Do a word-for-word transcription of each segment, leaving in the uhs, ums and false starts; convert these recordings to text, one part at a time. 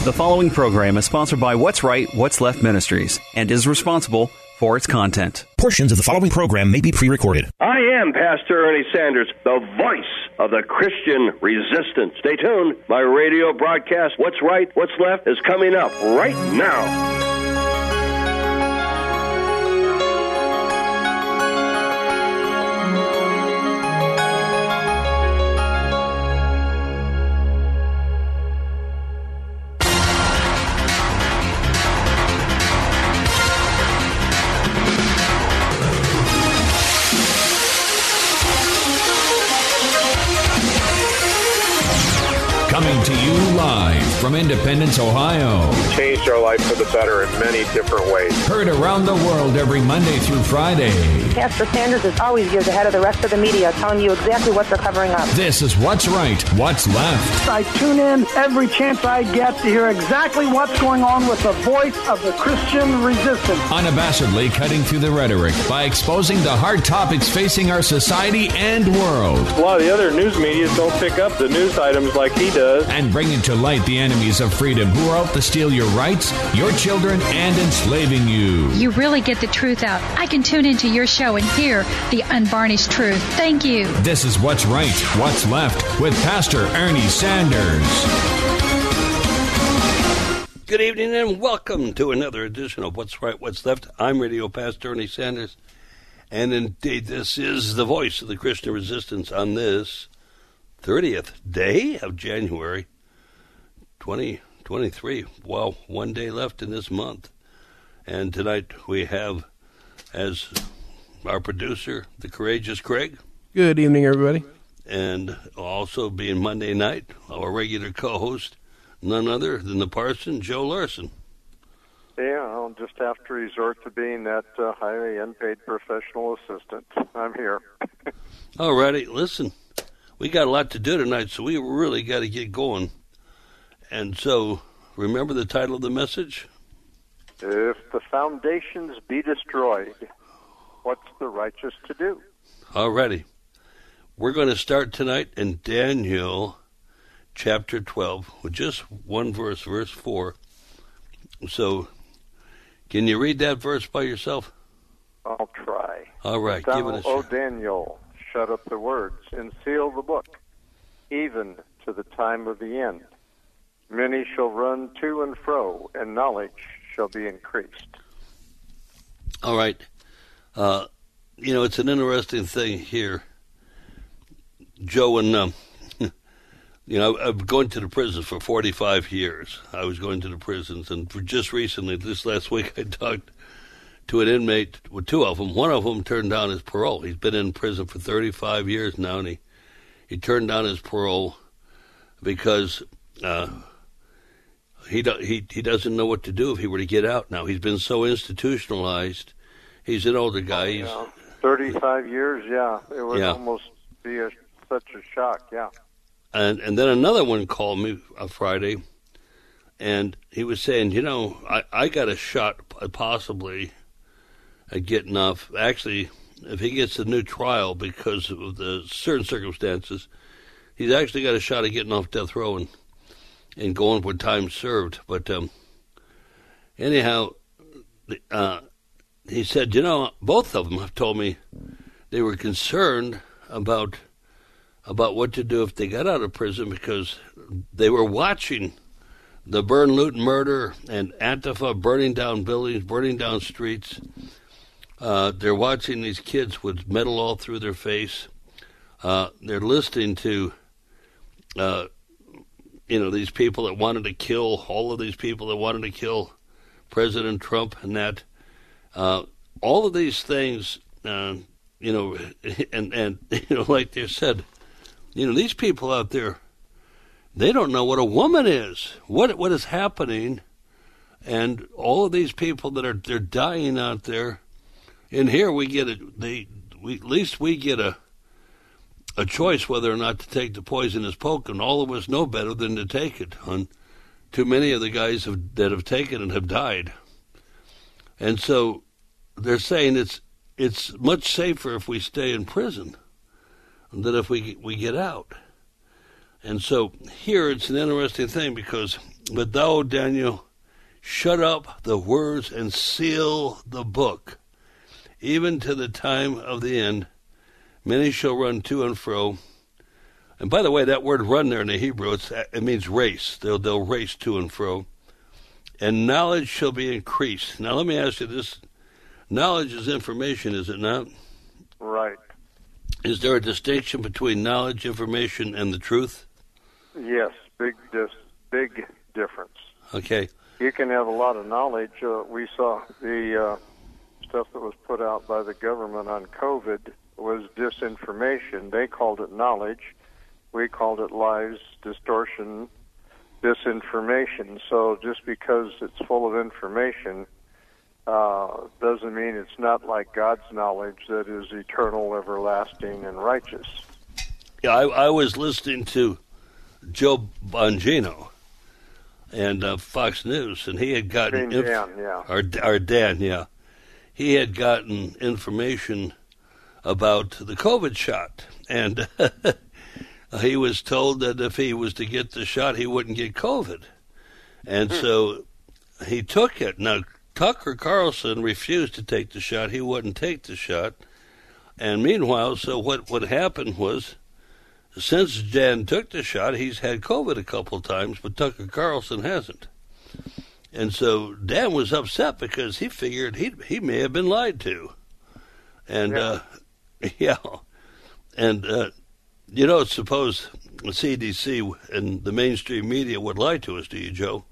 The following program is sponsored by What's Right, What's Left Ministries and is responsible for its content. Portions of the following program may be pre-recorded. I am Pastor Ernie Sanders, the voice of the Christian resistance. Stay tuned. My radio broadcast, What's Right, What's Left, is coming up right now. Coming to you live from Independence, Ohio. Changed our life for the better in many different ways. Heard around the world every Monday through Friday. Pastor Sanders is always years ahead of the rest of the media, telling you exactly what they're covering up. This is What's Right, What's Left. I tune in every chance I get to hear exactly what's going on with the voice of the Christian resistance. Unabashedly cutting through the rhetoric by exposing the hard topics facing our society and world. A lot of the other news media don't pick up the news items like he does. And bringing to light the enemies of freedom who are out to steal your rights, your children, and enslaving you. You really get the truth out. I can tune into your show and hear the unvarnished truth. Thank you. This is What's Right, What's Left with Pastor Ernie Sanders. Good evening and welcome to another edition of What's Right, What's Left. I'm Radio Pastor Ernie Sanders. And indeed, this is the voice of the Christian resistance on this thirtieth day of January, twenty twenty-three. Well, one day left in this month. And tonight we have as our producer, the courageous Craig. Good evening, everybody. And also being Monday night, our regular co-host, none other than the parson, Joe Larson. Yeah, I'll just have to resort to being that uh, highly unpaid professional assistant. I'm here. All righty, listen. We got a lot to do tonight, so we really got to get going. And so, remember the title of the message? If the foundations be destroyed, what's the righteous to do? Alrighty. We're going to start tonight in Daniel chapter twelve with just one verse, verse four. So, can you read that verse by yourself? I'll try. All right, Thou, give it a O shot. Daniel, shut up the words and seal the book, even to the time of the end. Many shall run to and fro, and knowledge shall be increased. All right. Uh, you know, it's an interesting thing here. Joe and, um, you know, I've going to the prison for forty-five years. I was going to the prisons, and for just recently, this last week, I talked to an inmate, with two of them. One of them turned down his parole. He's been in prison for thirty-five years now, and he, he turned down his parole because uh, he, do, he he doesn't know what to do if he were to get out now. He's been so institutionalized. He's an older guy. He's, yeah. thirty-five years, yeah. It would yeah. almost be a, such a shock, yeah. And and then another one called me on Friday, and he was saying, you know, I, I got a shot possibly at getting off. Actually, if he gets a new trial because of the certain circumstances, he's actually got a shot at getting off death row and, and going with time served. But um, anyhow, uh, he said, you know, both of them have told me they were concerned about about what to do if they got out of prison because they were watching the burn, loot, and murder and Antifa burning down buildings, burning down streets. Uh, they're watching these kids with metal all through their face. Uh, they're listening to, uh, you know, these people that wanted to kill, all of these people that wanted to kill President Trump and that. Uh, all of these things, uh, you know, and, and, you know, like they said, you know, these people out there, they don't know what a woman is, what what is happening, and all of these people that are they're dying out there. And here we get it. They we at least we get a a choice whether or not to take the poisonous poke, and all of us know better than to take it. And too many of the guys have, that have taken it have died, and so they're saying it's it's much safer if we stay in prison than if we we get out. And so here it's an interesting thing because but thou, Daniel, shut up the words and seal the book, even to the time of the end. Many shall run to and fro. And by the way, that word run there in the Hebrew, it's, it means race. They'll, they'll race to and fro. And knowledge shall be increased. Now, let me ask you this. Knowledge is information, is it not? Right. Is there a distinction between knowledge, information, and the truth? Yes, big, dis- big difference. Okay. You can have a lot of knowledge. Uh, we saw the uh, stuff that was put out by the government on COVID was disinformation. They called it knowledge. We called it lies, distortion, disinformation. So just because it's full of information uh, doesn't mean it's not like God's knowledge that is eternal, everlasting, and righteous. Yeah, I, I was listening to Joe Bongino and uh, Fox News, and he had gotten inf- Dan, yeah. Our, our Dan, yeah, he had gotten information about the COVID shot, and he was told that if he was to get the shot, he wouldn't get COVID, and hmm. so he took it. Now Tucker Carlson refused to take the shot; he wouldn't take the shot, and meanwhile, so what? What happened was, since Dan took the shot, he's had COVID a couple times, but Tucker Carlson hasn't. And so Dan was upset because he figured he he may have been lied to. And, yeah, uh, yeah. and uh, you don't suppose the C D C and the mainstream media would lie to us, do you, Joe?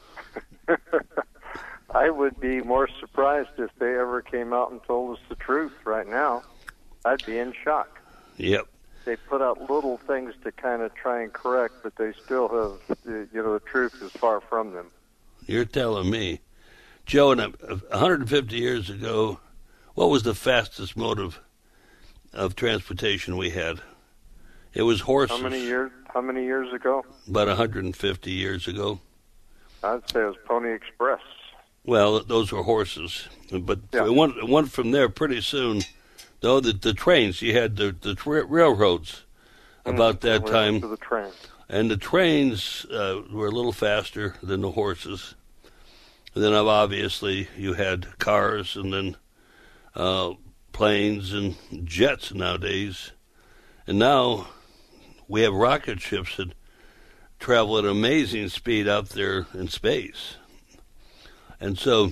I would be more surprised if they ever came out and told us the truth right now. I'd be in shock. Yep. They put out little things to kind of try and correct, but they still have, you know, the truth is far from them. You're telling me. Joe, one hundred fifty years ago, what was the fastest mode of, of transportation we had? It was horses. How many years, how many years ago? About one hundred fifty years ago. I'd say it was Pony Express. Well, those were horses. But yeah. it, went, it went from there pretty soon. Though the, the trains, you had the, the tra- railroads about mm, that time. To the train. And the trains uh, were a little faster than the horses. And then obviously you had cars and then uh, planes and jets nowadays. And now we have rocket ships that travel at amazing speed out there in space. And so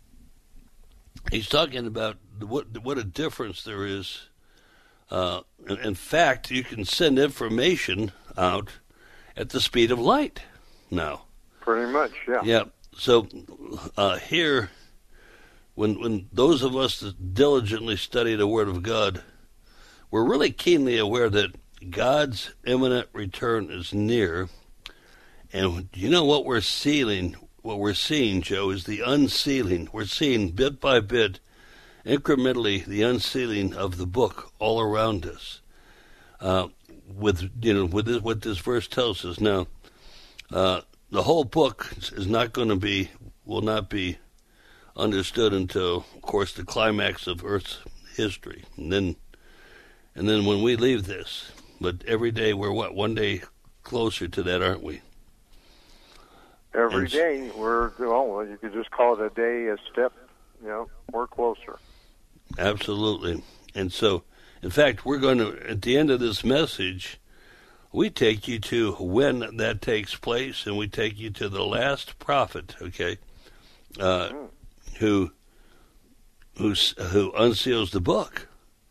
he's talking about what what a difference there is. Uh, in, in fact, you can send information out at the speed of light now. Pretty much, yeah. Yeah. So uh, here, when when those of us that diligently study the Word of God, we're really keenly aware that God's imminent return is near. And you know what we're sealing, what we're seeing, Joe, is the unsealing. We're seeing bit by bit, incrementally, the unsealing of the book all around us. Uh, with you know, with this, what this verse tells us now, uh, the whole book is not going to be, will not be understood until, of course, the climax of Earth's history, and then, and then when we leave this. But every day we're what one day closer to that, aren't we? Every and, day we're well. You could just call it a day, a step. You know, we're closer. Absolutely. And so, in fact, we're going to, at the end of this message, we take you to when that takes place, and we take you to the last prophet, okay, uh, mm. who, who, who unseals the book.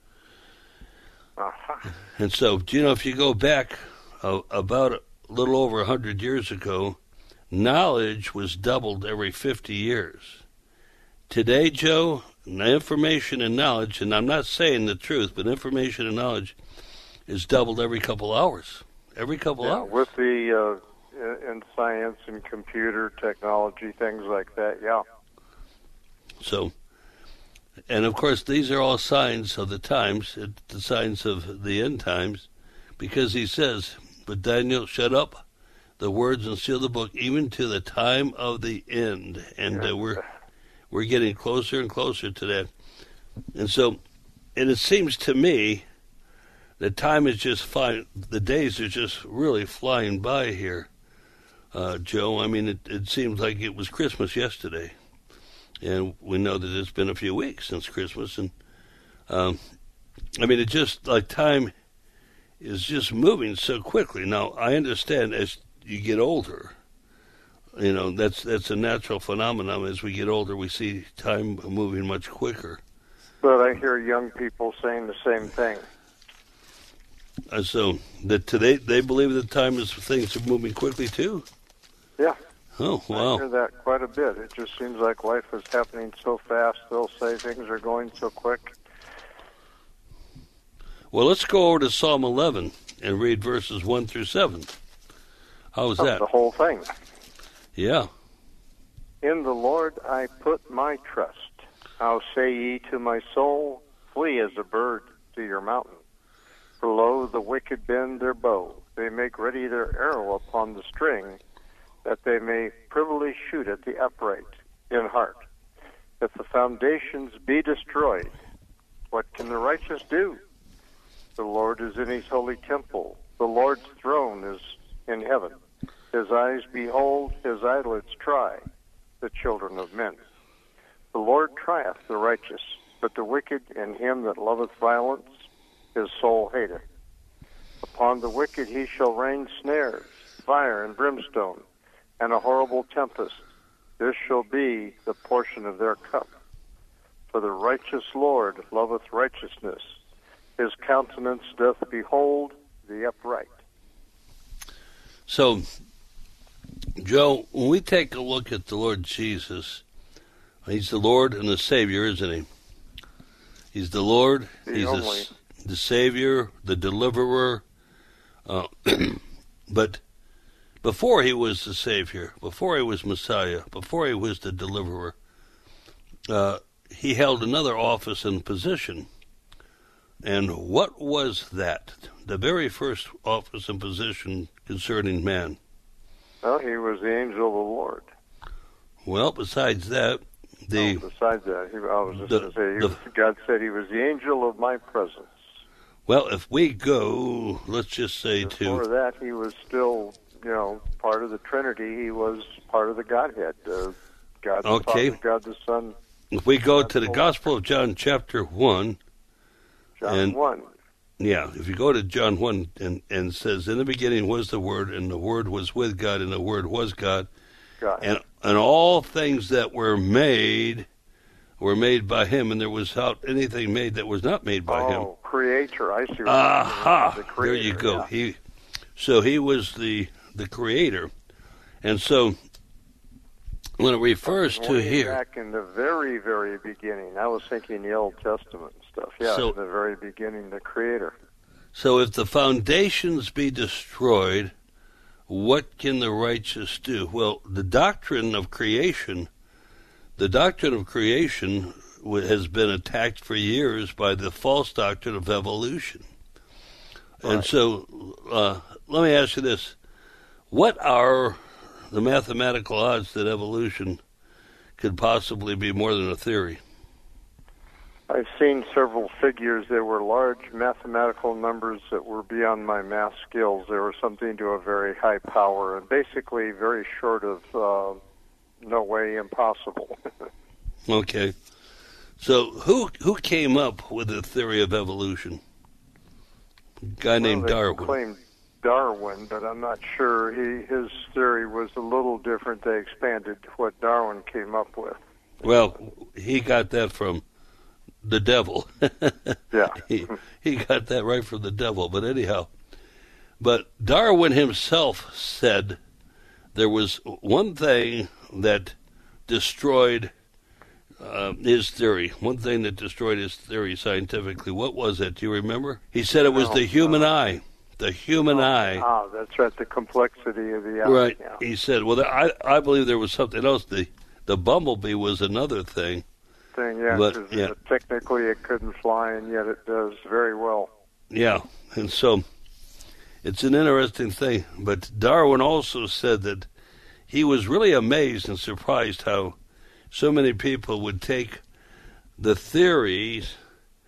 Uh-huh. And so, do you know, if you go back uh, about a little over one hundred years ago, knowledge was doubled every fifty years. Today, Joe, information and knowledge, and I'm not saying the truth, but information and knowledge is doubled every couple hours. Every couple yeah, hours. With the, uh, in science and computer technology, things like that, yeah. So, and of course, these are all signs of the times, the signs of the end times, because he says, but Daniel, shut up the words and seal the book, even to the time of the end. And uh, we're we're getting closer and closer to that. And so, and it seems to me that time is just flying, the days are just really flying by here. uh, Joe. I mean, it, it seems like it was Christmas yesterday. And we know that it's been a few weeks since Christmas. And, um, I mean, it just, like, time is just moving so quickly. Now, I understand as you get older, you know, that's that's a natural phenomenon. As we get older, we see time moving much quicker. But I hear young people saying the same thing. Uh, so that today they believe that time is things are moving quickly too. Yeah. Oh wow. I hear that quite a bit. It just seems like life is happening so fast. They'll say things are going so quick. Well, let's go over to Psalm eleven and read verses one through seven. How's oh, that? The whole thing. Yeah. In the Lord I put my trust. How say ye to my soul, flee as a bird to your mountain? For lo, the wicked bend their bow. They make ready their arrow upon the string, that they may privily shoot at the upright in heart. If the foundations be destroyed, what can the righteous do? The Lord is in his holy temple. The Lord's throne is in heaven. His eyes behold, his eyelids try the children of men. The Lord trieth the righteous, but the wicked and him that loveth violence, his soul hateth. Upon the wicked he shall rain snares, fire and brimstone, and a horrible tempest. This shall be the portion of their cup. For the righteous Lord loveth righteousness. His countenance doth behold the upright. So, Joe, when we take a look at the Lord Jesus, he's the Lord and the Savior, isn't he? He's the Lord, the he's only. the, the Savior, the Deliverer. Uh, but before he was the Savior, before he was Messiah, before he was the Deliverer, uh, he held another office and position. And what was that? The very first office and position concerning man? Well, he was the angel of the Lord. Well, besides that, the... Oh, besides that, he, I was just the, going to say, he the, was, God said he was the angel of my presence. Well, if we go, let's just say Before to... Before that, he was still, you know, part of the Trinity. He was part of the Godhead. Uh, God the okay. Father, God the Son. If we go God to the Gospel of John, chapter one... John and, one. Yeah, if you go to John one and, and says, in the beginning was the Word, and the Word was with God, and the Word was God. God. And, and all things that were made were made by him, and there was not anything made that was not made by oh, him. Oh, creator, I see what Aha, the creator, there you go. Yeah. He, so he was the, the creator. And so when it refers to Way here... back in the very, very beginning, I was thinking the Old Testament stuff. Yeah, so, in the very beginning, the creator. So if the foundations be destroyed, what can the righteous do? Well, the doctrine of creation, the doctrine of creation has been attacked for years by the false doctrine of evolution. Right. And so, uh, let me ask you this. What are the mathematical odds that evolution could possibly be more than a theory? I've seen several figures. There were large mathematical numbers that were beyond my math skills. They were something to a very high power and basically very short of uh, no way impossible. Okay. So who who came up with the theory of evolution? A guy well, named they Darwin. claimed Darwin, but I'm not sure. He his theory was a little different. They expanded what Darwin came up with. Well, he got that from the devil. Yeah. he, he got that right from the devil. But anyhow, but Darwin himself said there was one thing that destroyed uh, his theory, one thing that destroyed his theory scientifically. What was it? Do you remember? He said it was no, the human no. eye. The human oh, eye. Ah, that's right, the complexity of the eye. Right. Yeah. He said, well, I, I believe there was something else. The, the bumblebee was another thing. Thing, yeah, But, yeah. Uh, technically it couldn't fly, and yet it does very well. Yeah, and so it's an interesting thing. But Darwin also said that he was really amazed and surprised how so many people would take the theories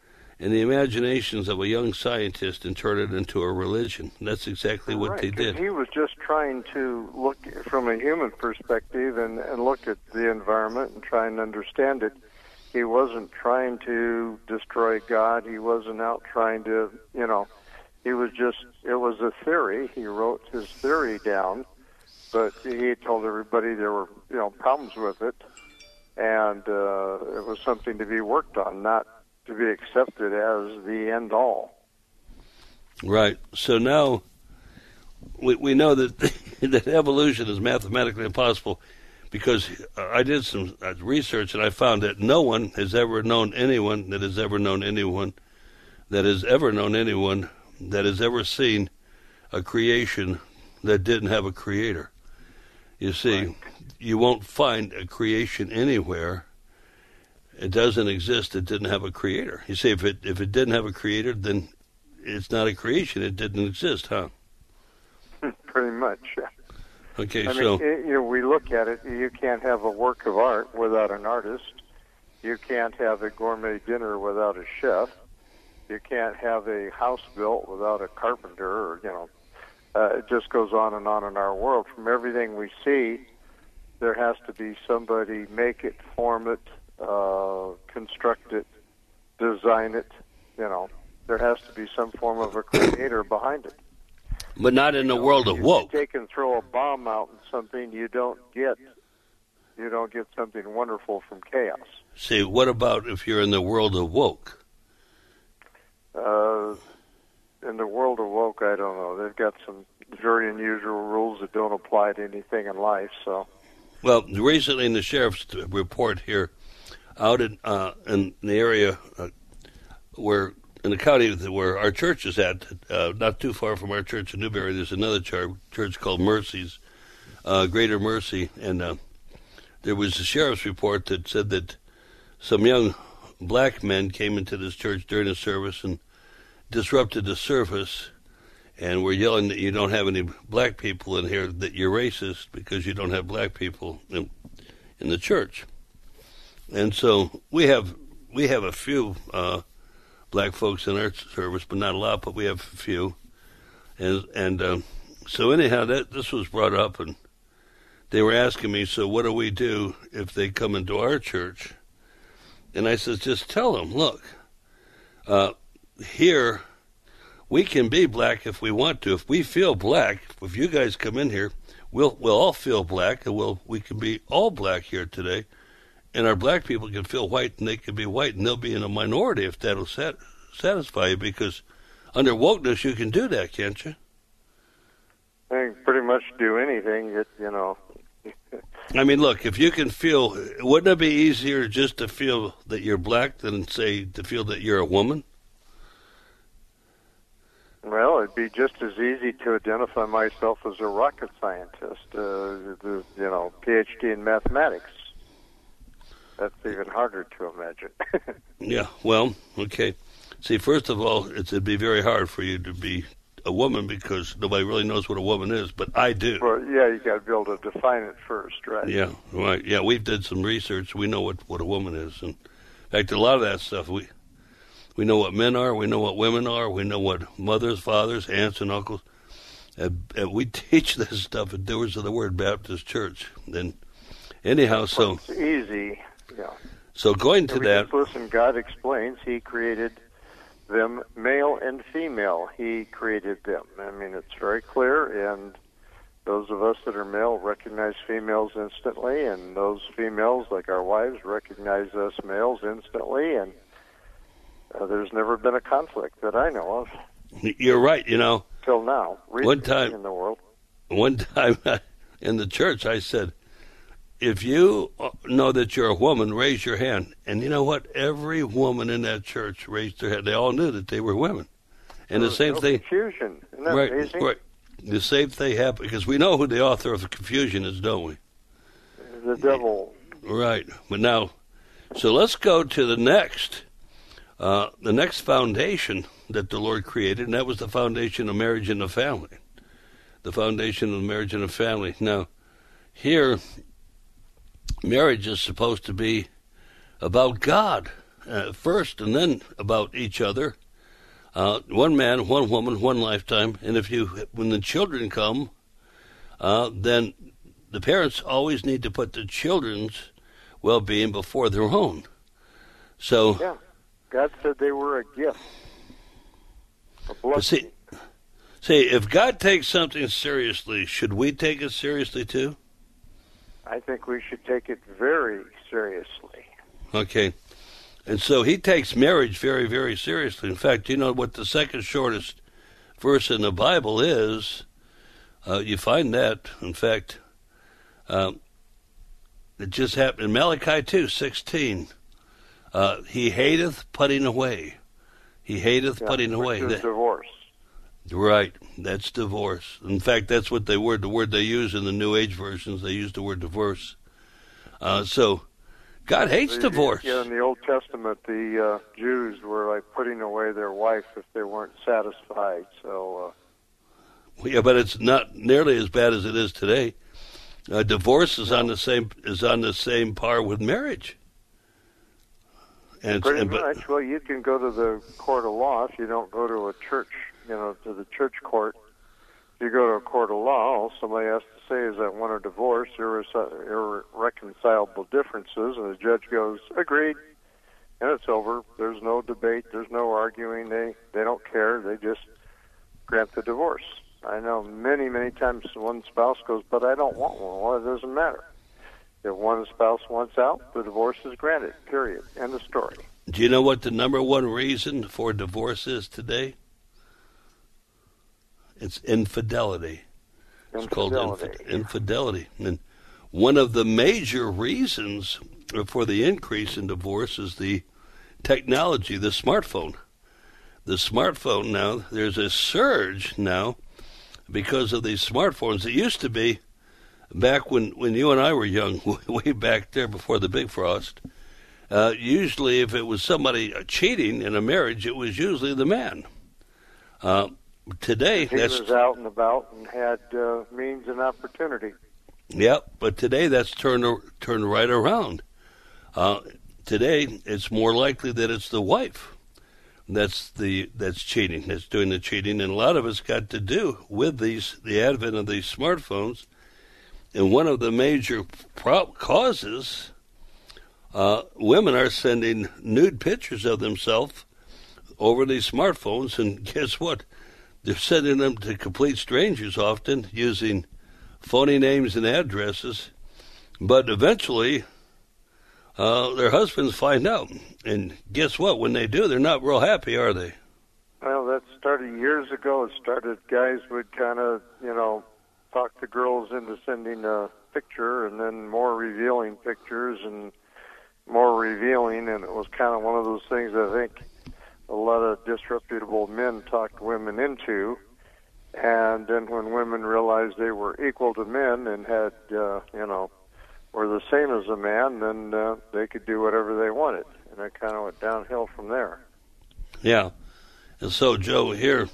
in the imaginations of a young scientist and turn it into a religion. That's exactly what right, they did. He was just trying to look from a human perspective and, and look at the environment and try and understand it. He wasn't trying to destroy God. He wasn't out trying to, you know, he was just, it was a theory. He wrote his theory down, but he told everybody there were, you know, problems with it, and uh, it was something to be worked on, not to be accepted as the end all. Right. So now we we know that that evolution is mathematically impossible, because I did some research and I found that no one has ever known anyone that has ever known anyone that has ever known anyone that has ever seen a creation that didn't have a creator. You see, right. You won't find a creation anywhere. It doesn't exist. It didn't have a creator. You see, if it if it didn't have a creator, then it's not a creation. It didn't exist, huh? Pretty much. Okay, I so mean, it, you know, we look at it. You can't have a work of art without an artist. You can't have a gourmet dinner without a chef. You can't have a house built without a carpenter. Or you know, uh, it just goes on and on in our world. From everything we see, there has to be somebody make it, form it. Uh, construct it, design it, you know, there has to be some form of a creator behind it. But not in the you know, world of woke. You take and throw a bomb out in something, you don't get, you don't get something wonderful from chaos. See, what about if you're in the world of woke? Uh, in the world of woke, I don't know. They've got some very unusual rules that don't apply to anything in life, so. Well, recently in the sheriff's report here, out in, uh, in the area uh, where, in the county where our church is at, uh, not too far from our church in Newberry, there's another church, church called Mercy's, uh, Greater Mercy, and uh, there was a sheriff's report that said that some young black men came into this church during the service and disrupted the service, and were yelling that you don't have any black people in here, that you're racist because you don't have black people in, in the church. And so we have we have a few uh, black folks in our service, but not a lot. But we have a few, and and um, so anyhow, that this was brought up, and they were asking me, so what do we do if they come into our church? And I said, just tell them, look, uh, here we can be black if we want to. If we feel black, if you guys come in here, we'll we'll all feel black, and we'll we can be all black here today. And our black people can feel white, and they can be white, and they'll be in a minority if that'll sat- satisfy you, because under wokeness you can do that, can't you? I can pretty much do anything, that, you know. I mean, look, if you can feel, wouldn't it be easier just to feel that you're black than, say, to feel that you're a woman? Well, it'd be just as easy to identify myself as a rocket scientist, uh, the, you know, P H D in mathematics. That's even harder to imagine. Yeah, well, okay. See, first of all, it's, it'd be very hard for you to be a woman because nobody really knows what a woman is, but I do. Well, yeah, you got to be able to define it first, right? Yeah, right. Yeah, we've did some research. We know what, what a woman is. And in fact, a lot of that stuff, we we know what men are, we know what women are, we know what mothers, fathers, aunts, and uncles. And, and we teach this stuff at Doers of the Word Baptist Church. And anyhow, so it's easy. Yeah. So going to we that, just listen, God explains He created them male and female. He created them. I mean, it's very clear, and those of us that are male recognize females instantly, and those females, like our wives, recognize us males instantly, and uh, there's never been a conflict that I know of. You're right, you know. Till now. One time in the world. One time in the church, I said, if you know that you're a woman, raise your hand. And you know what? Every woman in that church raised their hand. They all knew that they were women. And the same no thing. Confusion. Isn't that right, amazing? right. The same thing happened because we know who the author of the confusion is, don't we? The devil. Right. But now, so let's go to the next, uh, the next foundation that the Lord created, and that was the foundation of marriage and the family. The foundation of marriage and the family. Now, here, marriage is supposed to be about God. uh, first, and then about each other. Uh, one man, one woman, one lifetime. And if you, when the children come, uh, then the parents always need to put the children's well-being before their own. So, yeah, God said they were a gift, a blessing. See, see, if God takes something seriously, should we take it seriously too? I think we should take it very seriously. Okay. And so he takes marriage very, very seriously. In fact, you know what the second shortest verse in the Bible is? Uh, you find that, in fact, um, it just happened in Malachi two sixteen. Uh, he hateth putting away. He hateth yeah, putting away. Which is that, divorce. Right. That's divorce. In fact, that's what they word. The word they use in the New Age versions, they use the word divorce. Uh, so God hates the, divorce. Yeah, in the Old Testament, the uh, Jews were like putting away their wife if they weren't satisfied. So. Uh, yeah, but it's not nearly as bad as it is today. Uh, divorce is no. on the same is on the same par with marriage. And Pretty and, but, much. Well, you can go to the court of law if you don't go to a church. You know, to the church court. If you go to a court of law, all somebody has to say is that one a divorce, irre- irreconcilable differences, and the judge goes, agreed, and it's over. There's no debate. There's no arguing. They they don't care. They just grant the divorce. I know many, many times one spouse goes, but I don't want one. Well, it doesn't matter. If one spouse wants out, the divorce is granted, period. End of story. Do you know what the number one reason for divorce is today? It's infidelity. Infidelity. It's called infi- infidelity. And one of the major reasons for the increase in divorce is the technology, the smartphone. The smartphone now, there's a surge now because of these smartphones. It used to be back when, when you and I were young, way back there before the big frost, uh, usually if it was somebody cheating in a marriage, it was usually the man. Uh, today, he that's... was out and about and had uh, means and opportunity. Yep, but today that's turned, turned right around. Uh, today, it's more likely that it's the wife that's the that's cheating, that's doing the cheating, and a lot of it's got to do with these the advent of these smartphones. And one of the major pro- causes, uh, women are sending nude pictures of themselves over these smartphones, and guess what? They're sending them to complete strangers, often using phony names and addresses. But eventually, uh, their husbands find out, and guess what? When they do, they're not real happy, are they? Well, that started years ago. It started, guys would kind of, you know, talk the girls into sending a picture, and then more revealing pictures and more revealing, and it was kind of one of those things I think a lot of disreputable men talked women into. And then when women realized they were equal to men and had, uh, you know, were the same as a man, then uh, they could do whatever they wanted. And it kind of went downhill from there. Yeah. And so, Joe, here,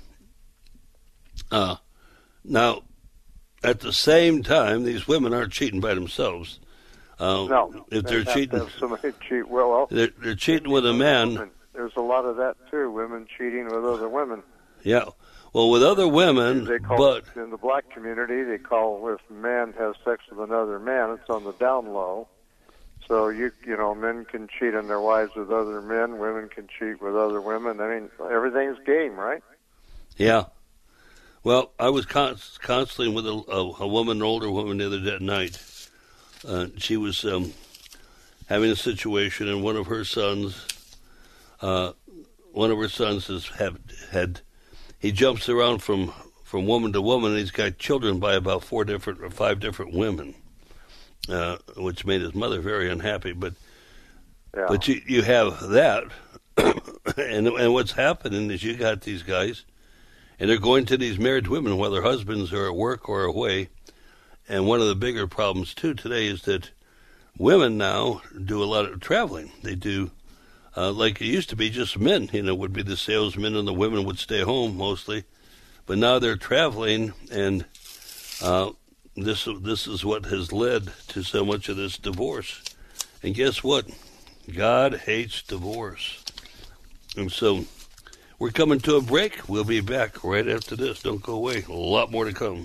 uh, now, at the same time, these women aren't cheating by themselves. Uh, no. If they're they cheating, have somebody cheat. Well, well they're, they're cheating with a man. Women. There's a lot of that too. Women cheating with other women. Yeah. Well, with other women, they call but it, in the black community, they call if a man has sex with another man, it's on the down low. So you you know, men can cheat on their wives with other men. Women can cheat with other women. I mean, everything's game, right? Yeah. Well, I was con- counseling with a, a, a woman, an older woman, the other day, night. Uh, she was um, having a situation, and one of her sons, uh, one of her sons has have, had, he jumps around from, from woman to woman, and he's got children by about four different or five different women, uh, which made his mother very unhappy. But yeah. but you you have that, and and what's happening is you got these guys. And they're going to these married women while their husbands are at work or away. And one of the bigger problems, too, today is that women now do a lot of traveling. They do, uh, like it used to be, just men, you know, would be the salesmen, and the women would stay home mostly. But now they're traveling, and uh, this this is what has led to so much of this divorce. And guess what? God hates divorce. And so we're coming to a break. We'll be back right after this. Don't go away. A lot more to come.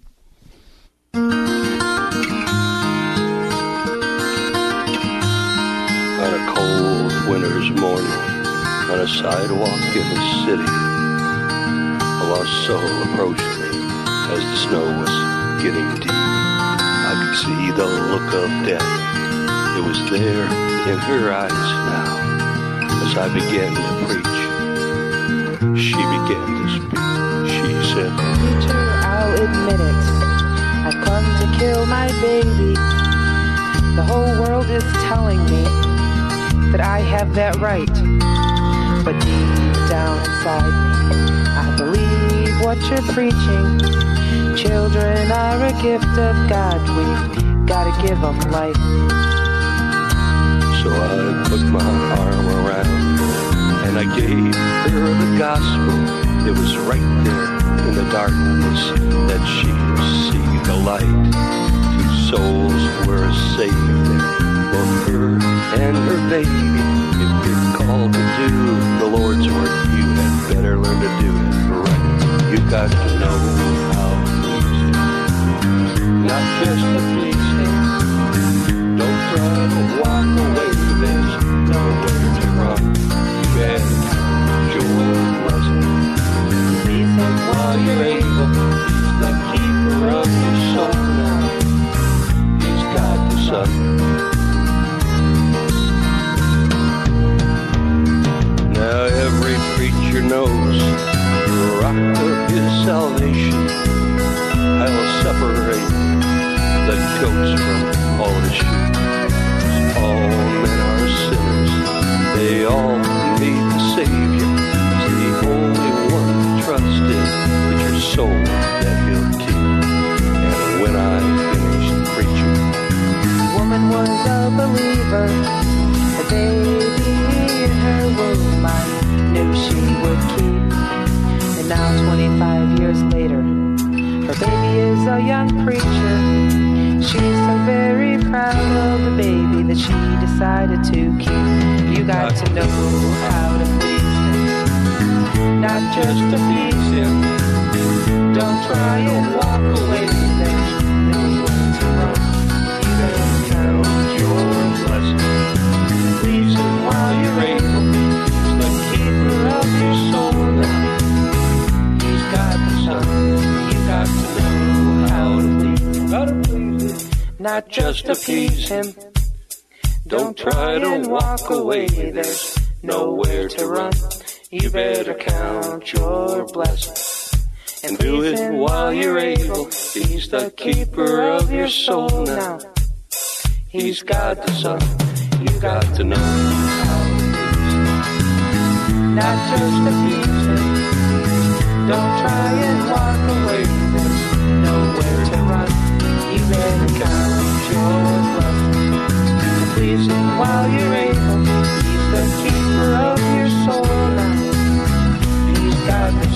On a cold winter's morning, on a sidewalk in the city, a lost soul approached me as the snow was getting deep. I could see the look of death. It was there in her eyes now. As I began to preach, she began to speak. She said, Preacher, I'll admit it. I've come to kill my baby. The whole world is telling me that I have that right. But deep down inside me, I believe what you're preaching. Children are a gift of God. We've got to give them life. So I put my arm around her and I gave her the gospel. It was right there in the darkness that she would see the light. Two souls were saved there, both her and her baby. If you're called to do the Lord's work, you had better learn to do it right. You got to know how to please Him, not just to please Him. Don't try to walk away, there's nowhere to run. You better count your blessing. Please Him while you're able. He's the keeper of your soul now. He's God the Son. Now every preacher knows the rock of His salvation. I'll separate the goats from all the sheep. All men are sinners, they all need the Savior. He's the only one to trust in, with your soul that He'll keep. And when I finished preaching, the woman was a believer. A baby in her womb I knew she would keep. And now twenty-five years later, her baby is a young preacher. She's so very proud of the baby that she decided to keep. You got to know how to please Him, not just to please Him. Don't try and walk away, there's nowhere to run. You better count your blessings. Please Him while you're able. He's the keeper of your soul now. He's got the Son. You got to know how to please Him. Gotta please Him. Not just to please Him. Don't try to walk away, there's nowhere to run. You better count your blessings and do it while you're able. He's the keeper of your soul now. He's God the Son. You got to know how to please Him, not just to please Him. Don't try and walk away, there's nowhere to run. You better count your blessings and please Him while you're able. He's the keeper of your soul now. He's God the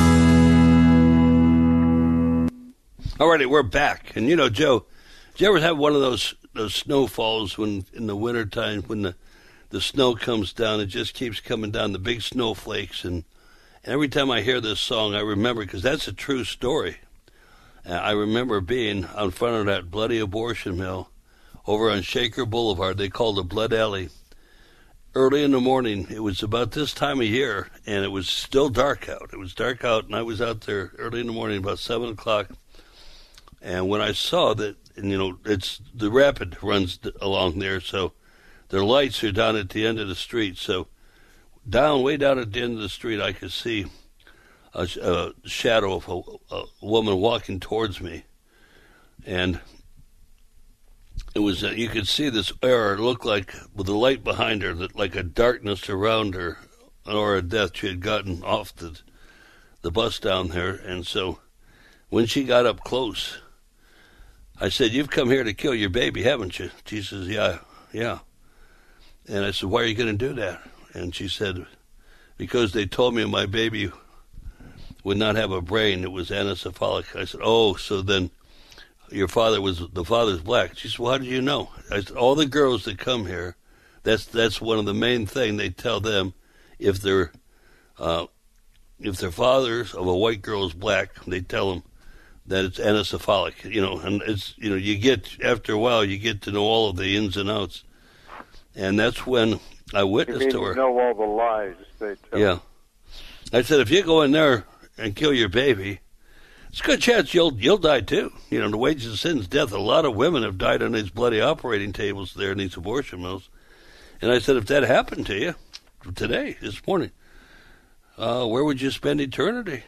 Son. Alrighty, we're back. And you know, Joe, did you ever have one of those those snowfalls when in the wintertime when the, the snow comes down, it just keeps coming down, the big snowflakes, and, and every time I hear this song, I remember, because that's a true story. Uh, I remember being in front of that bloody abortion mill over on Shaker Boulevard. They called it Blood Alley. Early in the morning, it was about this time of year, and it was still dark out. It was dark out, and I was out there early in the morning, about seven o'clock. And when I saw that, and you know, it's the rapid runs along there, so their lights are down at the end of the street. So down, way down at the end of the street, I could see a, a shadow of a, a woman walking towards me, and it was uh, you could see this aura. It looked like with the light behind her, that like a darkness around her, an aura of death. She had gotten off the the bus down there, and so when she got up close, I said, "You've come here to kill your baby, haven't you?" She says, "Yeah, yeah." And I said, "Why are you going to do that?" And she said, "Because they told me my baby would not have a brain. It was anencephalic." I said, "Oh, so then your father was, the father's black." She said, "Well, how do you know?" I said, "All the girls that come here That's that's one of the main thing they tell them. If they're uh, if their fathers of a white girl is black, they tell them that it's anencephalic. You know, and it's you know you get after a while you get to know all of the ins and outs, and that's when I witnessed you mean to her. You know all the lies they tell. Yeah, I said if you go in there and kill your baby, it's a good chance you'll you'll die too. You know, the wages of sin is death. A lot of women have died on these bloody operating tables there in these abortion mills. And I said, if that happened to you today, this morning, uh, where would you spend eternity?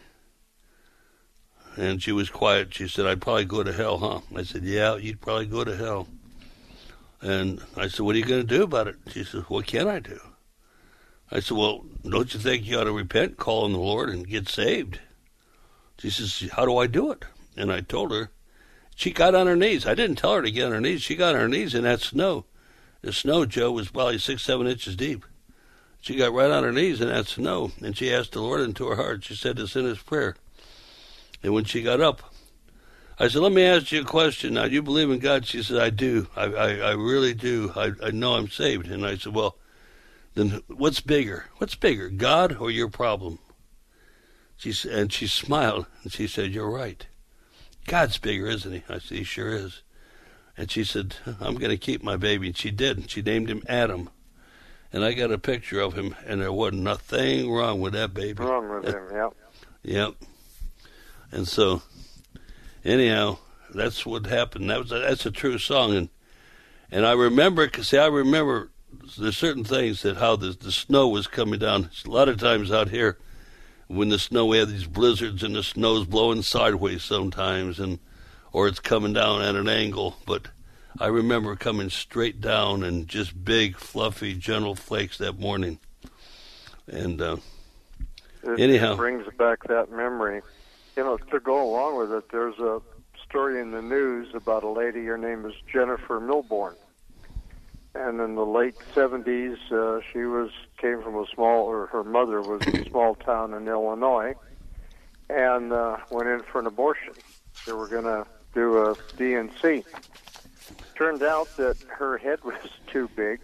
And she was quiet. She said, I'd probably go to hell, huh? I said, yeah, you'd probably go to hell. And I said, what are you going to do about it? She said, what can I do? I said, well, don't you think you ought to repent, call on the Lord, and get saved? She says, how do I do it? And I told her. She got on her knees. I didn't tell her to get on her knees. She got on her knees in that snow. The snow, Joe, was probably six, seven inches deep. She got right on her knees in that snow, and she asked the Lord into her heart. She said the sinner's prayer. And when she got up, I said, let me ask you a question. Now, do you believe in God? She said, I do. I, I, I really do. I, I know I'm saved. And I said, well, then what's bigger? What's bigger, God or your problem? She And she smiled, and she said, you're right. God's bigger, isn't he? I said, he sure is. And she said, I'm going to keep my baby. And she did. She named him Adam. And I got a picture of him, and there wasn't nothing wrong with that baby. Wrong with him, yep. Yep. And so, anyhow, that's what happened. That was a, that's a true song. And and I remember, cause see, I remember there's certain things that how the, the snow was coming down. A lot of times out here, when the snow, we have these blizzards, and the snow's blowing sideways sometimes, and or it's coming down at an angle, but I remember coming straight down and just big, fluffy, gentle flakes that morning. And uh, it, anyhow. It brings back that memory. You know, to go along with it, there's a story in the news about a lady, her name is Jennifer Milborn. And in the late seventies, uh, she was came from a small, or her mother was in a small town in Illinois, and uh, went in for an abortion. They were going to do a D and C. Turned out that her head was too big,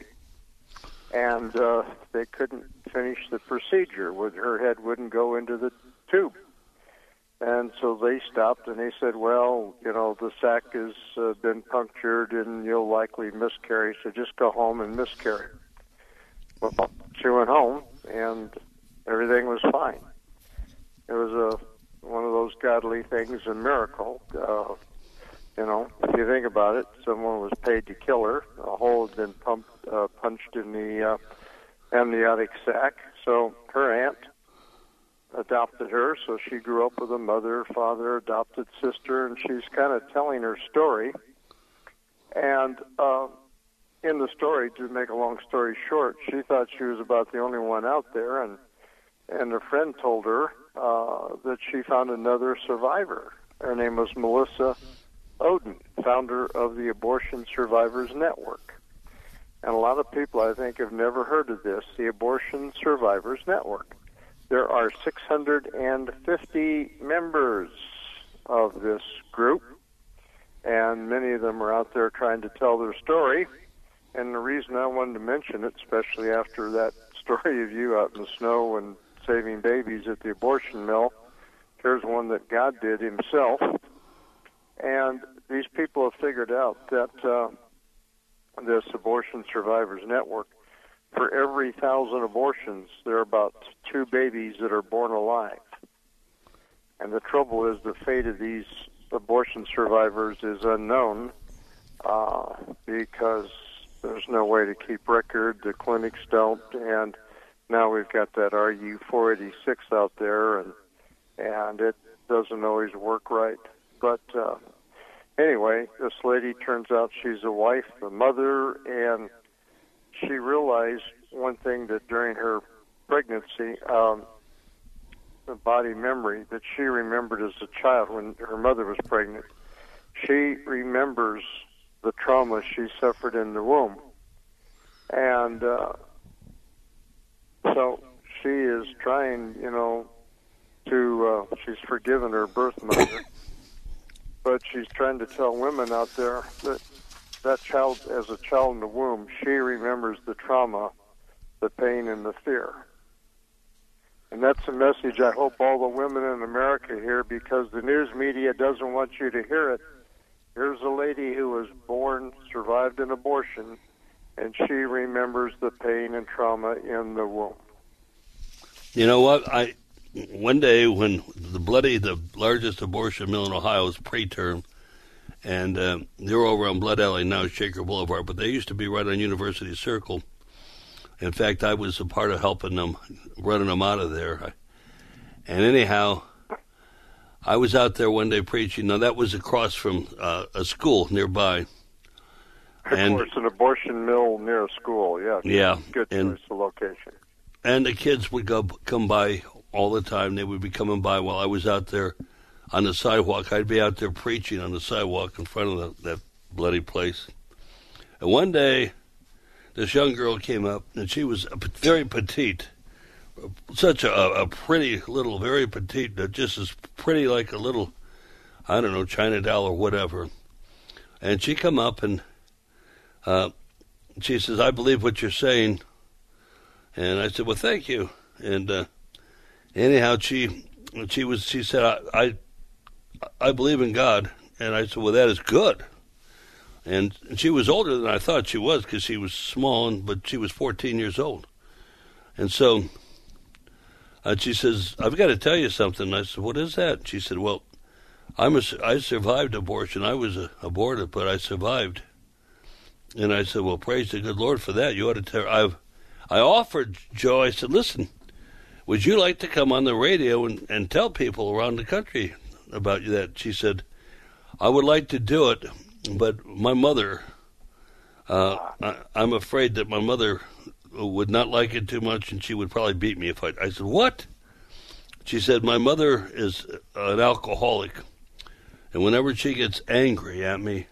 and uh, they couldn't finish the procedure. Her head wouldn't go into the tube. And so they stopped, and they said, well, you know, the sac has uh, been punctured, and you'll likely miscarry, so just go home and miscarry. Well, she went home, and everything was fine. It was a one of those godly things, a miracle. Uh, you know, if you think about it, someone was paid to kill her. A hole had been pumped, uh, punched in the uh, amniotic sac. So her aunt adopted her, so she grew up with a mother, father, adopted sister, and she's kind of telling her story. And uh, in the story, to make a long story short, she thought she was about the only one out there, and and a friend told her uh, that she found another survivor. Her name was Melissa Ohden, founder of the Abortion Survivors Network. And a lot of people, I think, have never heard of this, the Abortion Survivors Network. There are six hundred fifty members of this group, and many of them are out there trying to tell their story. And the reason I wanted to mention it, especially after that story of you out in the snow and saving babies at the abortion mill, here's one that God did himself. And these people have figured out that uh, this Abortion Survivors Network, for every thousand abortions, there are about two babies that are born alive. And the trouble is the fate of these abortion survivors is unknown uh, because there's no way to keep record. The clinics don't, and now we've got that R U four eighty-six out there, and and it doesn't always work right. But uh, anyway, this lady turns out she's a wife, a mother, and she realized one thing, that during her pregnancy, um, the body memory that she remembered as a child when her mother was pregnant, she remembers the trauma she suffered in the womb. And uh, so she is trying, you know, to, uh, she's forgiven her birth mother, but she's trying to tell women out there that that child, as a child in the womb, she remembers the trauma, the pain, and the fear. And that's a message I hope all the women in America hear, because the news media doesn't want you to hear it. Here's a lady who was born, survived an abortion, and she remembers the pain and trauma in the womb. You know what? I one day when the bloody, the largest abortion mill in Ohio was preterm, and uh, they were over on Blood Alley, now Shaker Boulevard, but they used to be right on University Circle. In fact, I was a part of helping them, running them out of there. And anyhow, I was out there one day preaching. Now, that was across from uh, a school nearby. Of and, course, an abortion mill near a school, yeah. Yeah. Good and, choice of location. And the kids would go come by all the time. They would be coming by while I was out there on the sidewalk. I'd be out there preaching on the sidewalk in front of the, that bloody place. And one day, this young girl came up, and she was very petite, such a, a pretty little, very petite, just as pretty like a little, I don't know, China doll or whatever. And she come up, and uh, she says, "I believe what you're saying." And I said, "Well, thank you." And uh, anyhow, she she was she said, I, "I I believe in God." And I said, "Well, that is good." And she was older than I thought she was, because she was small, and, but she was fourteen years old. And so uh, she says, "I've got to tell you something." I said, "What is that?" She said, "Well, I'm a, I survived abortion. I was uh, aborted, but I survived." And I said, "Well, praise the good Lord for that. You ought to tell." I've, I offered Joe, I said, "Listen, would you like to come on the radio and, and tell people around the country about that?" She said, "I would like to do it, but my mother, uh, I, I'm afraid that my mother would not like it too much, and she would probably beat me if I." I said, "What?" She said, "My mother is an alcoholic, and whenever she gets angry at me,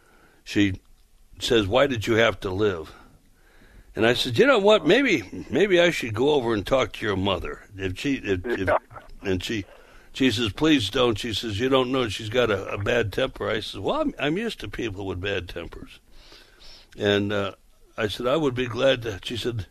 she says, 'Why did you have to live?'" And I said, "You know what? Maybe, maybe I should go over and talk to your mother. If she, if, if, and she." She says, "Please don't." She says, "You don't know she's got a, a bad temper." I said, "Well, I'm, I'm used to people with bad tempers." And uh, I said, "I would be glad to." She said,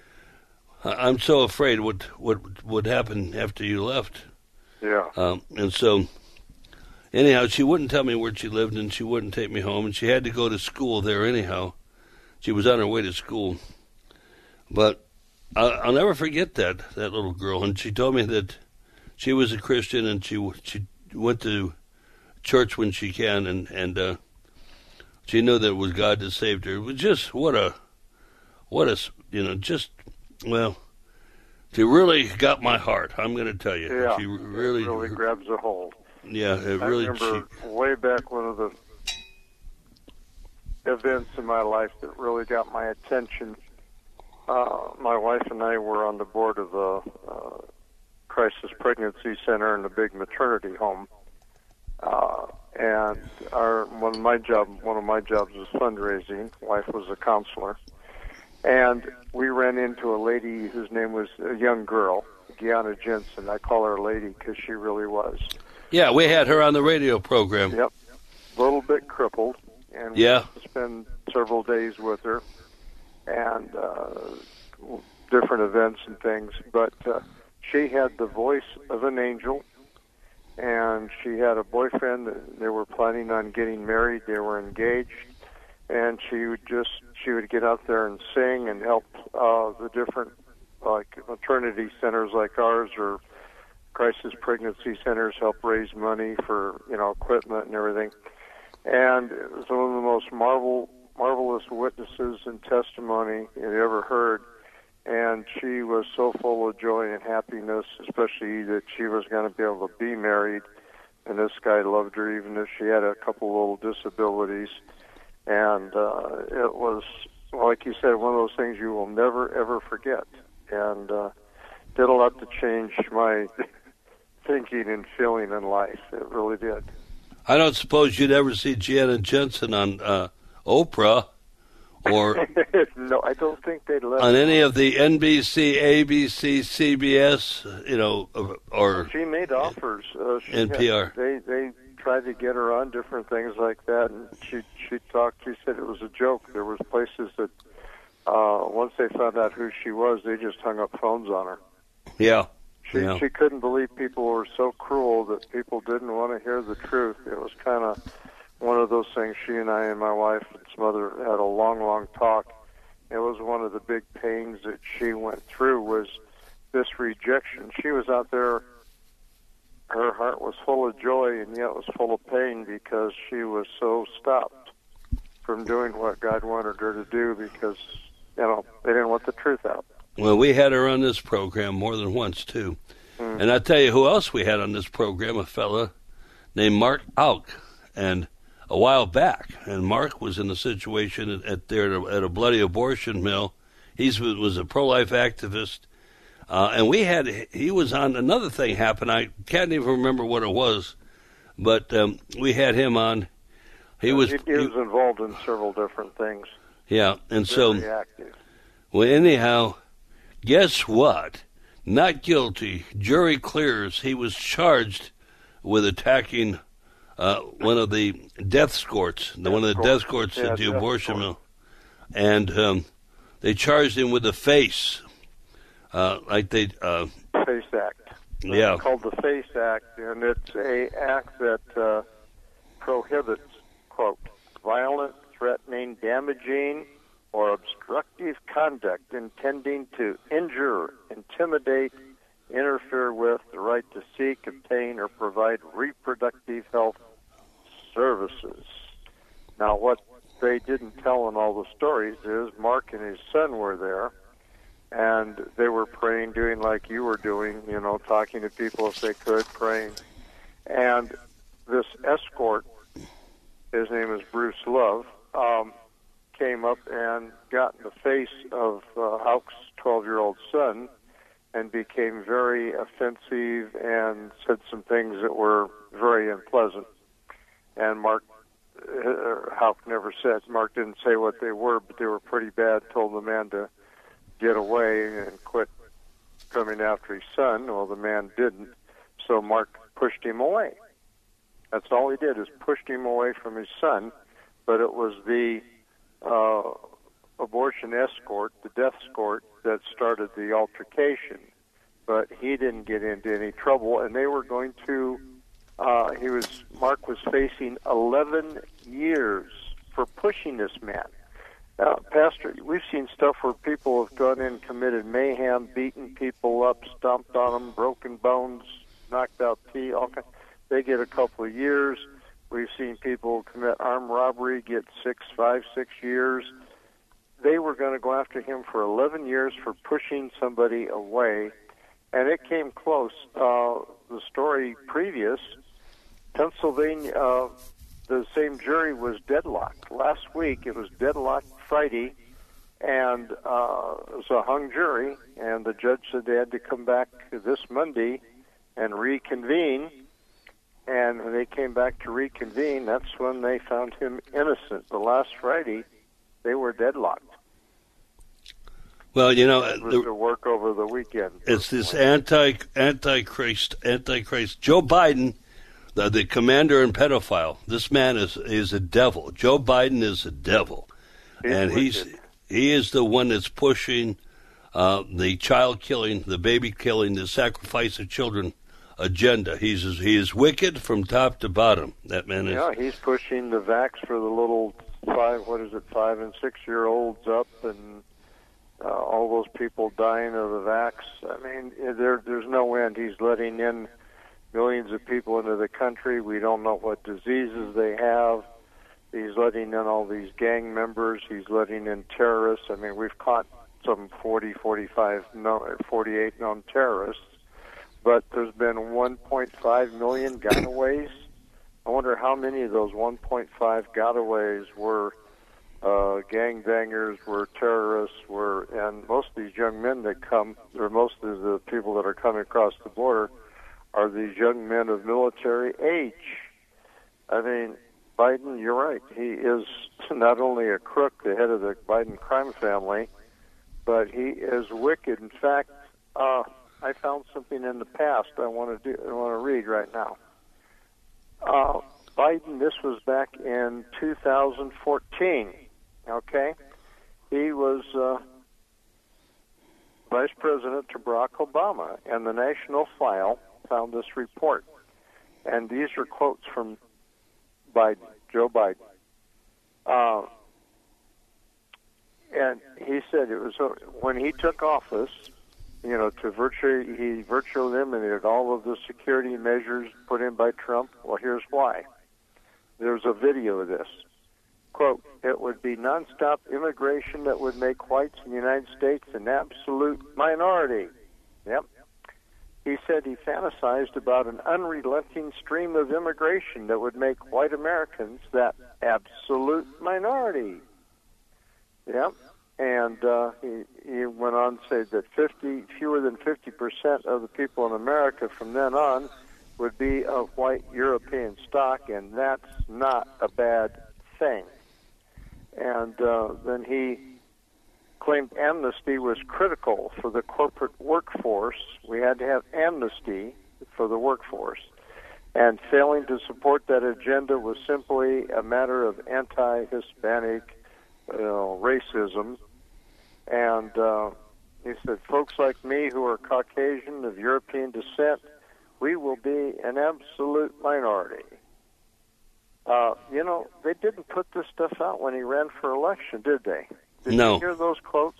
"I'm so afraid what what would happen after you left." Yeah. Um, and so, anyhow, she wouldn't tell me where she lived, and she wouldn't take me home, and she had to go to school there anyhow. She was on her way to school. But I'll, I'll never forget that, that little girl. And she told me that she was a Christian, and she she went to church when she can, and and uh, she knew that it was God that saved her. It was just what a what a you know just well, she really got my heart. I'm going to tell you, yeah, she really it really grabs a hold. Yeah, it I really. remember She, way back one of the events in my life that really got my attention. Uh, my wife and I were on the board of the uh, Crisis Pregnancy Center in a big maternity home, uh, and our one of my job one of my jobs was fundraising. Wife was a counselor, and we ran into a lady whose name was a young girl, Gianna Jensen. I call her a lady because she really was. Yeah, we had her on the radio program. Yep, a little bit crippled, and we yeah. had to spend several days with her, and uh, different events and things, but. Uh, She had the voice of an angel, and she had a boyfriend. They were planning on getting married. They were engaged, and she would just she would get out there and sing and help uh, the different like maternity centers like ours or crisis pregnancy centers help raise money for you know equipment and everything. And it was one of the most marvel marvelous witnesses and testimony you ever heard. And she was so full of joy and happiness, especially that she was going to be able to be married. And this guy loved her, even if she had a couple little disabilities. And uh, it was, like you said, one of those things you will never, ever forget. And uh, did a lot to change my thinking and feeling in life. It really did. I don't suppose you'd ever see Gianna Jensen on uh, Oprah. Or no, I don't think they'd let on any of the N B C, A B C, C B S, you know, or she made offers. Uh, she N P R. Had, they they tried to get her on different things like that, and she she talked. She said it was a joke. There was places that uh, once they found out who she was, they just hung up phones on her. Yeah. She yeah. she couldn't believe people were so cruel that people didn't want to hear the truth. It was kind of one of those things. She and I and my wife and some other had a long, long talk. It was one of the big pains that she went through was this rejection. She was out there. Her heart was full of joy, and yet was full of pain because she was so stopped from doing what God wanted her to do because, you know, they didn't want the truth out. Well, we had her on this program more than once, too. Mm. And I tell you who else we had on this program, a fella named Mark Auk, and a while back. And Mark was in a situation at, at there at a bloody abortion mill. He was a pro-life activist. Uh, and we had, he was on, another thing happened. I can't even remember what it was, but um, we had him on. He yeah, was he, he was involved in several different things. Yeah, and Very so, active. Well, anyhow, guess what? Not guilty. Jury clears. He was charged with attacking uh, one of the death escorts, the, one of the death escorts yeah, at the death abortion escort. mill. And um, they charged him with the face. Uh, like they... Uh, Face Act. Yeah. It's called the Face Act, and it's a act that uh, prohibits, quote, violent, threatening, damaging, or obstructive conduct intending to injure, intimidate, interfere with the right to seek, obtain, or provide reproductive health services. Now, what they didn't tell in all the stories is Mark and his son were there, and they were praying, doing like you were doing, you know, talking to people if they could, praying. And this escort, his name is Bruce Love, um, came up and got in the face of uh, Hauk's twelve-year-old son and became very offensive and said some things that were very unpleasant. And Mark, uh, Hauk never said, Mark didn't say what they were, but they were pretty bad, told the man to get away and quit coming after his son. Well, the man didn't, so Mark pushed him away. That's all he did, is pushed him away from his son, but it was the uh, abortion escort, the death escort, that started the altercation. But he didn't get into any trouble, and they were going to, uh, he was, Mark was facing eleven years for pushing this man. Uh, Pastor, we've seen stuff where people have gone in, committed mayhem, beaten people up, stomped on them, broken bones, knocked out teeth, all kinds. They get a couple of years. We've seen people commit armed robbery, get six, five, six years. They were going to go after him for eleven years for pushing somebody away, and it came close. Uh, the story previous, Pennsylvania, uh, the same jury was deadlocked. Last week, it was deadlocked Friday, and uh, it was a hung jury, and the judge said they had to come back this Monday and reconvene. And when they came back to reconvene, that's when they found him innocent. The last Friday, they were deadlocked. Well, you know, it was the, to work over the weekend. It's this anti antichrist, antichrist Joe Biden, the, the commander and pedophile. This man is is a devil. Joe Biden is a devil, he's and wicked. he's he is the one that's pushing uh, the child killing, the baby killing, the sacrifice of children agenda. He's he is wicked from top to bottom. That man is. Yeah, he's pushing the vax for the little five, what is it, five and six year olds up, and uh, all those people dying of the vax. I mean, there there's no end. He's letting in millions of people into the country. We don't know what diseases they have. He's letting in all these gang members. He's letting in terrorists. I mean, we've caught some forty, forty-five, no, forty-eight known terrorists. But there's been one point five million gotaways. I wonder how many of those one point five gotaways were uh, gangbangers, were terrorists, were, and most of these young men that come, or most of the people that are coming across the border, are these young men of military age. I mean, Biden, you're right. He is not only a crook, the head of the Biden crime family, but he is wicked. In fact, uh, I found something in the past I want to do. I want to read right now. Uh, Biden, this was back in two thousand fourteen, okay? He was uh, Vice President to Barack Obama, and the National File found this report. And these are quotes from Biden, Joe Biden. Uh, and he said it was uh, when he took office, you know, to virtually, he virtually eliminated all of the security measures put in by Trump. Well, here's why. There's a video of this. Quote, it would be nonstop immigration that would make whites in the United States an absolute minority. Yep. He said he fantasized about an unrelenting stream of immigration that would make white Americans that absolute minority. Yep. And uh, he, he went on to say that fifty, fewer than fifty percent of the people in America from then on would be of white European stock, and that's not a bad thing. And uh, then he claimed amnesty was critical for the corporate workforce. We had to have amnesty for the workforce. And failing to support that agenda was simply a matter of anti-Hispanic uh, racism. And uh, he said, folks like me who are Caucasian of European descent, we will be an absolute minority. Uh, you know, they didn't put this stuff out when he ran for election, did they? Did no. you hear those quotes?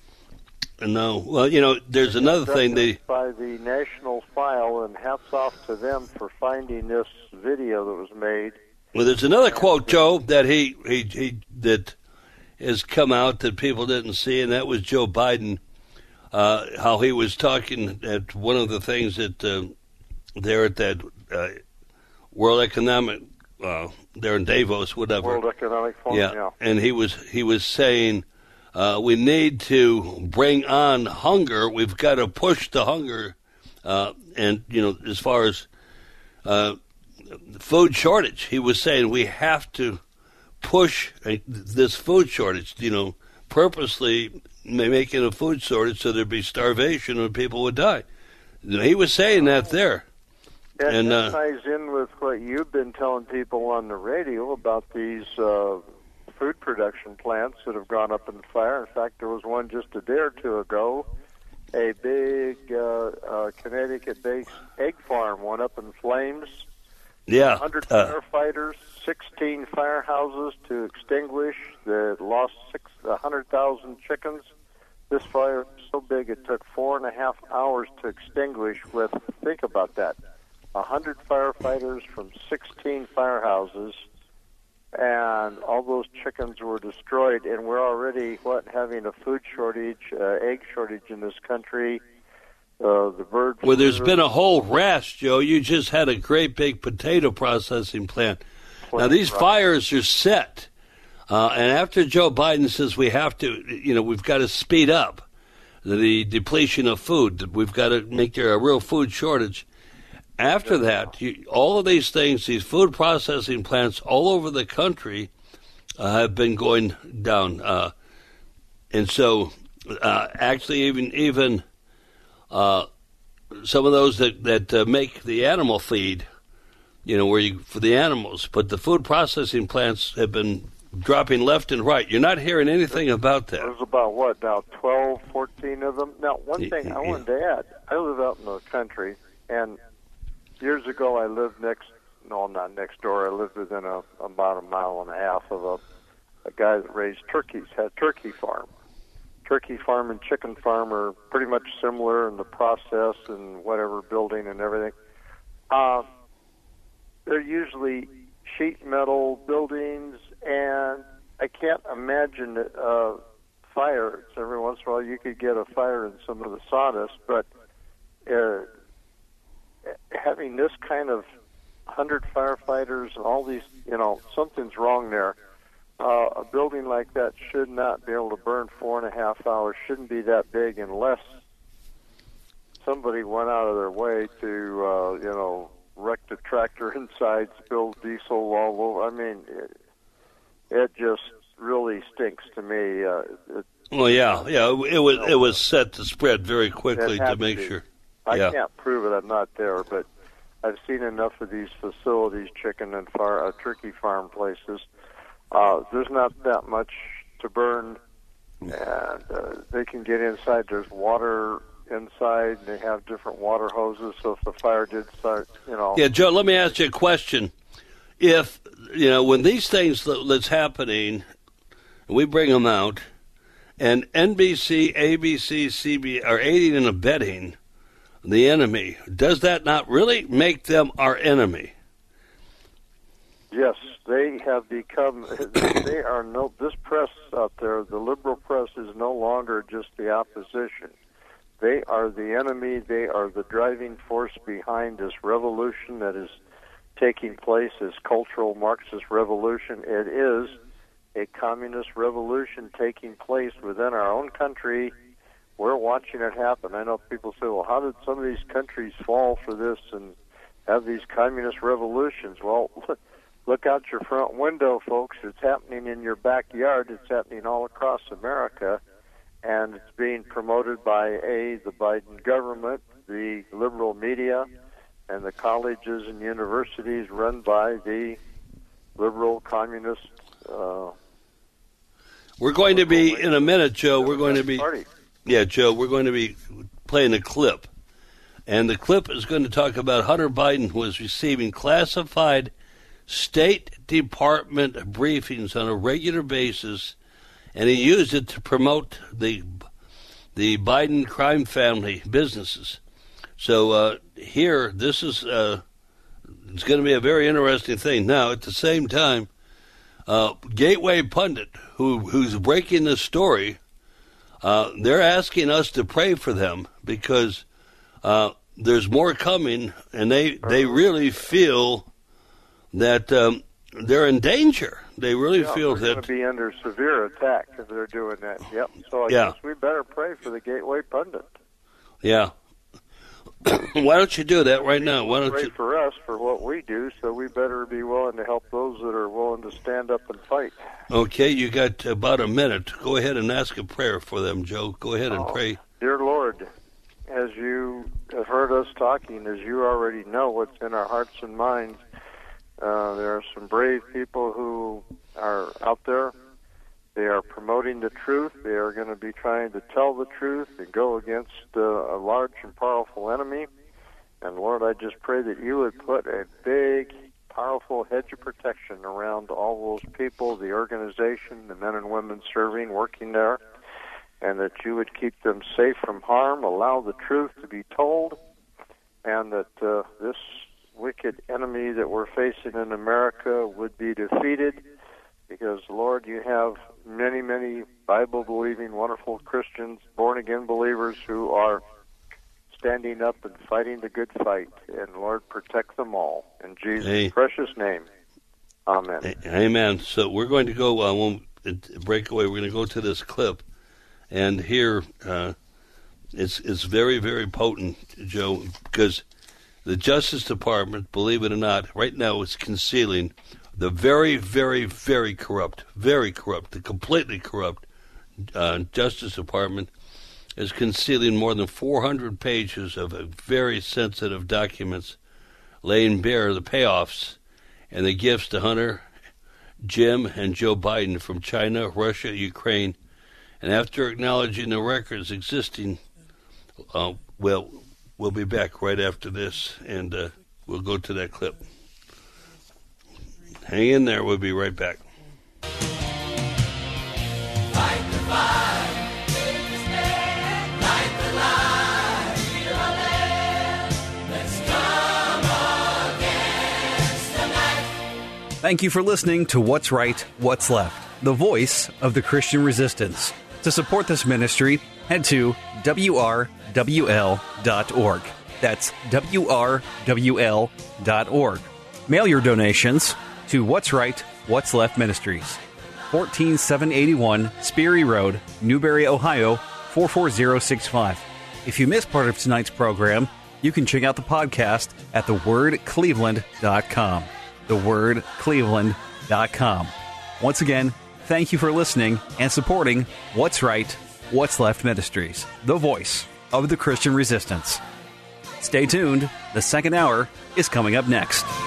No. Well, you know, there's another thing. They by the National File, and hats off to them for finding this video that was made. Well, there's another quote, Joe, that he, he, he that has come out that people didn't see, and that was Joe Biden, uh, how he was talking at one of the things that uh, there at that uh, World Economic, uh, there in Davos, whatever. World Economic Forum, yeah. yeah. And he was he was saying, uh, we need to bring on hunger. We've got to push the hunger, uh, and you know, as far as uh, food shortage, he was saying we have to push this food shortage, you know, purposely making a food shortage so there'd be starvation and people would die. He was saying that there. And, and that uh, ties in with what you've been telling people on the radio about these uh, food production plants that have gone up in fire. In fact, there was one just a day or two ago. A big uh, uh, Connecticut-based egg farm went up in flames. Yeah. one hundred Uh, firefighters, sixteen firehouses to extinguish. They lost six, one hundred thousand chickens. This fire was so big it took four and a half hours to extinguish with, think about that, one hundred firefighters from sixteen firehouses, and all those chickens were destroyed. And we're already, what, having a food shortage, uh, egg shortage in this country. Uh, the bird well, there's flu. been a whole rash, Joe. You just had a great big potato processing plant. Now, these fires are set. Uh, and after Joe Biden says we have to, you know, we've got to speed up the depletion of food, we've got to make there a real food shortage. After that, you, all of these things, these food processing plants all over the country uh, have been going down. Uh, and so, uh, actually, even even uh, some of those that, that uh, make the animal feed, you know, where you for the animals, but the food processing plants have been dropping left and right. You're not hearing anything about that. There's about, what, now, twelve, fourteen of them? Now, one thing yeah. I wanted to add, I live out in the country, and years ago I lived next, no, not next door, I lived within a, about a mile and a half of a, a guy that raised turkeys, had a turkey farm. Turkey farm and chicken farm are pretty much similar in the process and whatever, building and everything. Uh, they're usually sheet metal buildings, and I can't imagine uh, fire. So every once in a while you could get a fire in some of the sawdust, but uh, having this kind of one hundred firefighters and all these, you know, something's wrong there. Uh, a building like that should not be able to burn four and a half hours, shouldn't be that big unless somebody went out of their way to, uh, you know, wreck the tractor inside, spill diesel all over. I mean, it, it just really stinks to me. Uh, it, well, yeah, yeah, it was it was set to spread very quickly to make to sure. I yeah. can't prove it. I'm not there, but I've seen enough of these facilities, chicken and far, uh, turkey farm places. Uh, there's not that much to burn, and uh, they can get inside. There's water inside, and they have different water hoses, so if the fire did start, you know. Yeah, Joe, let me ask you a question. If, you know, when these things that's happening, we bring them out, and N B C, A B C, C B S are aiding and abetting the enemy, does that not really make them our enemy? Yes, they have become, they are no, this press out there, the liberal press is no longer just the opposition. They are the enemy. They are the driving force behind this revolution that is taking place, this cultural Marxist revolution. It is a communist revolution taking place within our own country. We're watching it happen. I know people say, well, how did some of these countries fall for this and have these communist revolutions? Well, look out your front window, folks. It's happening in your backyard. It's happening all across America. And it's being promoted by, A, the Biden government, the liberal media, and the colleges and universities run by the liberal communist. Uh, we're going to be, in a minute, Joe, we're going to be, party. yeah, Joe, we're going to be playing a clip. And the clip is going to talk about Hunter Biden was receiving classified State Department briefings on a regular basis, and he used it to promote the the Biden crime family businesses. So uh, here, this is uh, it's going to be a very interesting thing. Now, at the same time, uh, Gateway Pundit, who who's breaking this story, uh, they're asking us to pray for them because uh, there's more coming, and they they really feel that um, they're in danger. They really yeah, feel they're that going to be under severe attack if they're doing that. Yep. So I yeah. guess we better pray for the Gateway Pundit. Yeah. Why don't you do that right now? Why don't pray you for us for what we do? So we better be willing to help those that are willing to stand up and fight. Okay, you got about a minute. Go ahead and ask a prayer for them, Joe. Go ahead and oh, pray. Dear Lord, as you have heard us talking, as you already know what's in our hearts and minds, uh, there are some brave people who are out there. They are promoting the truth. They are going to be trying to tell the truth and go against uh, a large and powerful enemy. And Lord, I just pray that you would put a big, powerful hedge of protection around all those people, the organization, the men and women serving, working there, and that you would keep them safe from harm, allow the truth to be told, and that uh, this wicked enemy that we're facing in America would be defeated, because, Lord, you have many, many Bible-believing, wonderful Christians, born-again believers who are standing up and fighting the good fight. And, Lord, protect them all. In Jesus' hey. precious name, amen. Amen. So we're going to go, uh, when break away, we're going to go to this clip. And here, uh, it's, it's very, very potent, Joe, because the Justice Department, believe it or not, right now is concealing the very, very, very corrupt, very corrupt, the completely corrupt uh, Justice Department is concealing more than four hundred pages of uh, very sensitive documents laying bare the payoffs and the gifts to Hunter, Jim, and Joe Biden from China, Russia, Ukraine. And after acknowledging the records existing, uh, well, we'll be back right after this, and uh, we'll go to that clip. Hang in there. We'll be right back. Fight the fight, take the stand, light the light, feel our land. Let's come against the night. Thank you for listening to What's Right, What's Left, the voice of the Christian resistance. To support this ministry, head to W R W L dot org. That's W R W L dot org. Mail your donations to What's Right, What's Left Ministries, fourteen seven eighty-one Sperry Road, Newberry, Ohio, four four zero six five. If you missed part of tonight's program, you can check out the podcast at the word cleveland dot com. the word cleveland dot com. Once again, thank you for listening and supporting What's Right, What's Left Ministries, the voice of the Christian resistance. Stay tuned. The second hour is coming up next.